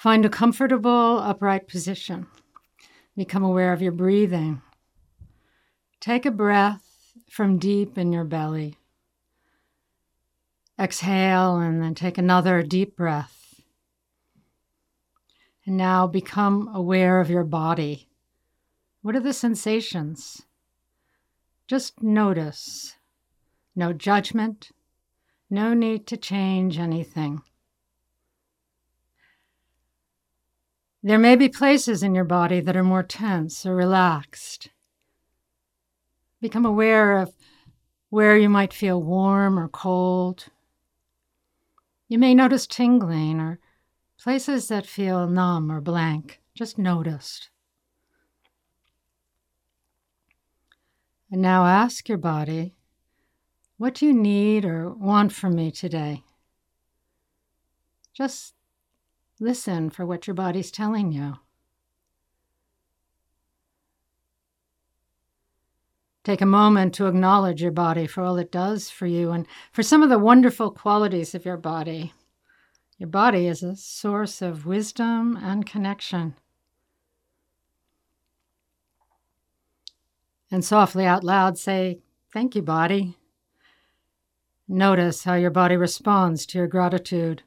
Find a comfortable, upright position. Become aware of your breathing. Take a breath from deep in your belly. Exhale and then take another deep breath. And now become aware of your body. What are the sensations? Just notice. No judgment. No need to change anything. There may be places in your body that are more tense or relaxed. Become aware of where you might feel warm or cold. You may notice tingling or places that feel numb or blank. Just notice. And now ask your body, what do you need or want from me today? Just listen for what your body's telling you. Take a moment to acknowledge your body for all it does for you and for some of the wonderful qualities of your body. Your body is a source of wisdom and connection. And softly out loud say, thank you, body. Notice how your body responds to your gratitude.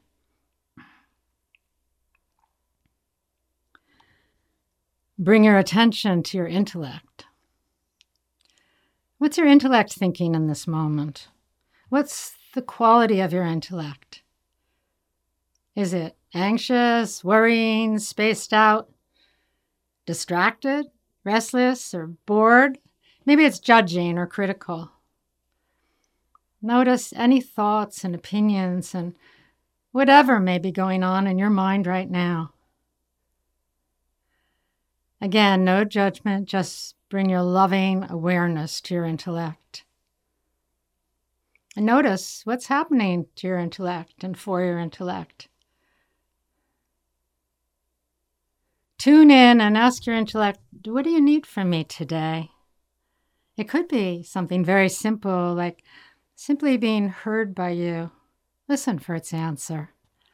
Bring your attention to your intellect. What's your intellect thinking in this moment? What's the quality of your intellect? Is it anxious, worrying, spaced out, distracted, restless, or bored? Maybe it's judging or critical. Notice any thoughts and opinions and whatever may be going on in your mind right now. Again, no judgment, just bring your loving awareness to your intellect. And notice what's happening to your intellect and for your intellect. Tune in and ask your intellect, what do you need from me today? It could be something very simple, like simply being heard by you. Listen for its answer.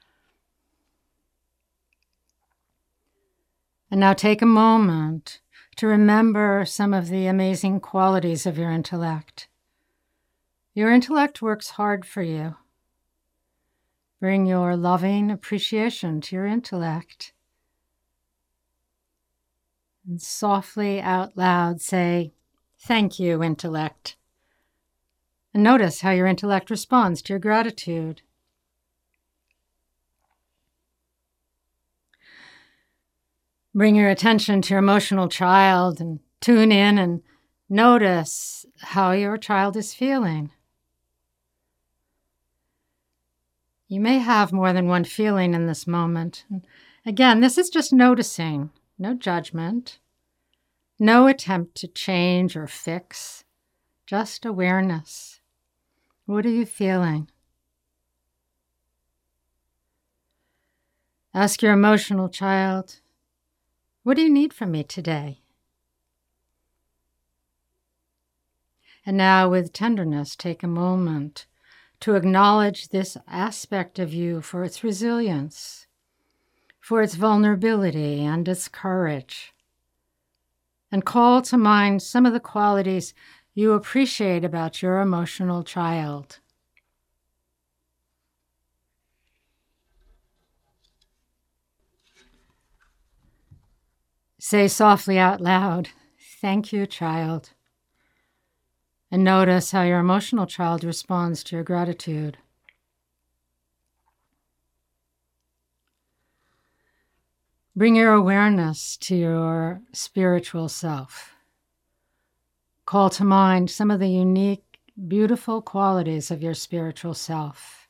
And now take a moment to remember some of the amazing qualities of your intellect. Your intellect works hard for you. Bring your loving appreciation to your intellect. And softly out loud say, thank you, intellect. And notice how your intellect responds to your gratitude. Bring your attention to your emotional child and tune in and notice how your child is feeling. You may have more than one feeling in this moment. Again, this is just noticing, no judgment, no attempt to change or fix, just awareness. What are you feeling? Ask your emotional child, what do you need from me today? And now with tenderness, take a moment to acknowledge this aspect of you for its resilience, for its vulnerability and its courage. And call to mind some of the qualities you appreciate about your emotional child. Say softly out loud, thank you, child. And notice how your emotional child responds to your gratitude. Bring your awareness to your spiritual self. Call to mind some of the unique, beautiful qualities of your spiritual self.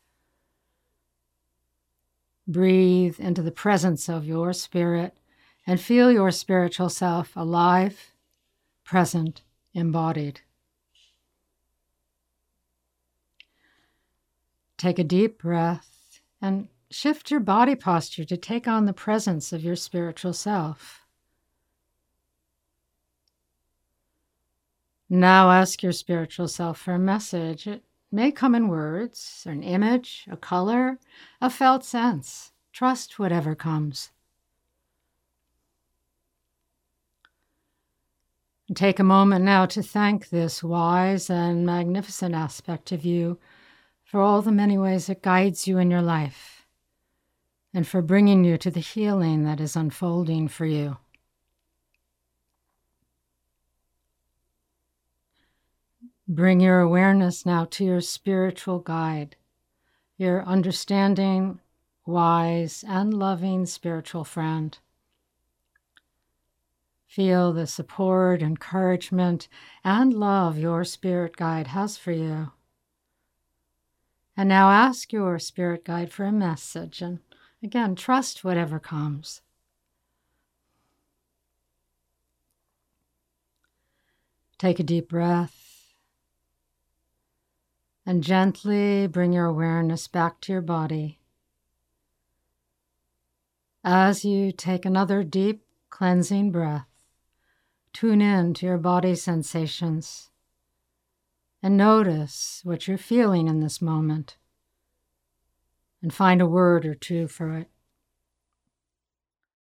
Breathe into the presence of your spirit and feel your spiritual self alive, present, embodied. Take a deep breath and shift your body posture to take on the presence of your spiritual self. Now ask your spiritual self for a message. It may come in words, or an image, a color, a felt sense. Trust whatever comes. And take a moment now to thank this wise and magnificent aspect of you for all the many ways it guides you in your life and for bringing you to the healing that is unfolding for you. Bring your awareness now to your spiritual guide, your understanding, wise, and loving spiritual friend. Feel the support, encouragement, and love your spirit guide has for you. And now ask your spirit guide for a message, and again, trust whatever comes. Take a deep breath. And gently bring your awareness back to your body. As you take another deep, cleansing breath, tune in to your body sensations and notice what you're feeling in this moment and find a word or two for it.